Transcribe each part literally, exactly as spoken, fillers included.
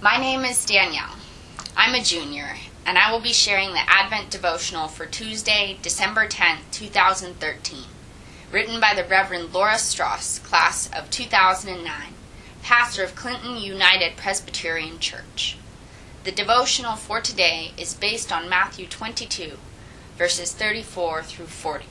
My name is Danielle. I'm a junior, and I will be sharing the Advent devotional for Tuesday, December tenth, two thousand thirteen, written by the Reverend Laura Strauss, class of two thousand nine, pastor of Clinton United Presbyterian Church. The devotional for today is based on Matthew twenty-two, verses thirty-four through forty.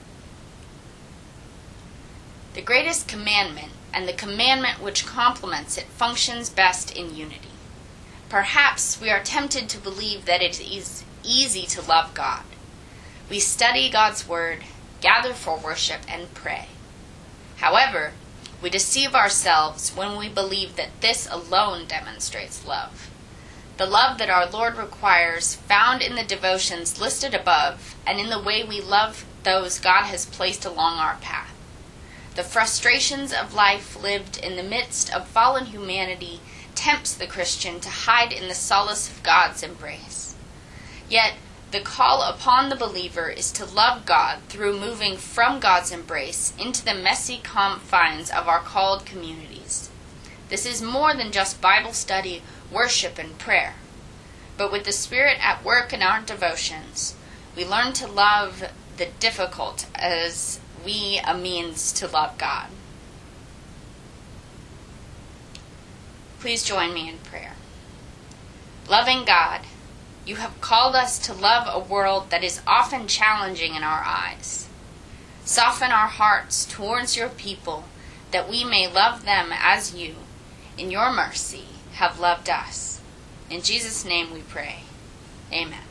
The greatest commandment, and the commandment which complements it, functions best in unity. Perhaps we are tempted to believe that it is easy to love God. We study God's Word, gather for worship, and pray. However, we deceive ourselves when we believe that this alone demonstrates love. The love that our Lord requires, found in the devotions listed above, and in the way we love those God has placed along our path. The frustrations of life lived in the midst of fallen humanity tempts the Christian to hide in the solace of God's embrace. Yet, the call upon the believer is to love God through moving from God's embrace into the messy confines of our called communities. This is more than just Bible study, worship, and prayer. But with the Spirit at work in our devotions, we learn to love the difficult as we a means to love God. Please join me in prayer. Loving God, you have called us to love a world that is often challenging in our eyes. Soften our hearts towards your people, that we may love them as you, in your mercy, have loved us. In Jesus' name we pray. Amen.